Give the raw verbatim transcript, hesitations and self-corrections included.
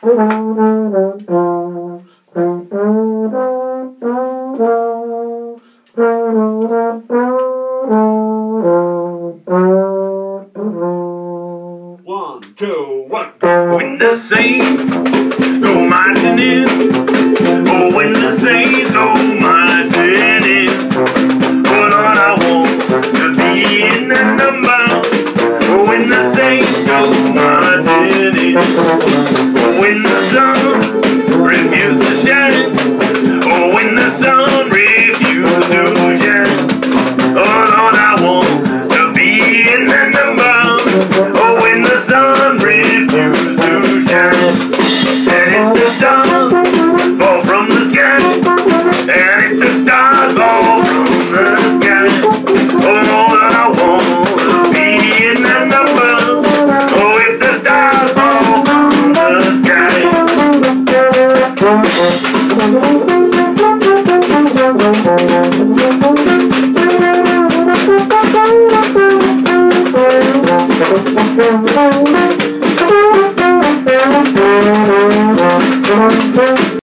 One, two, one. When the saints go marching in, oh, when the saints go marching in, oh Lord, I want to be in that number. Oh, when the saints go marching in, oh, when the sun refuses to shine, oh, when the sun refuses to shine, oh Lord, I want to be in that number. Oh, when the sun refuses to shine, and if the stars fall from the sky, and if the stars fall from the sky, oh Lord, I want to be in that number. Oh, if the stars fall from the sky.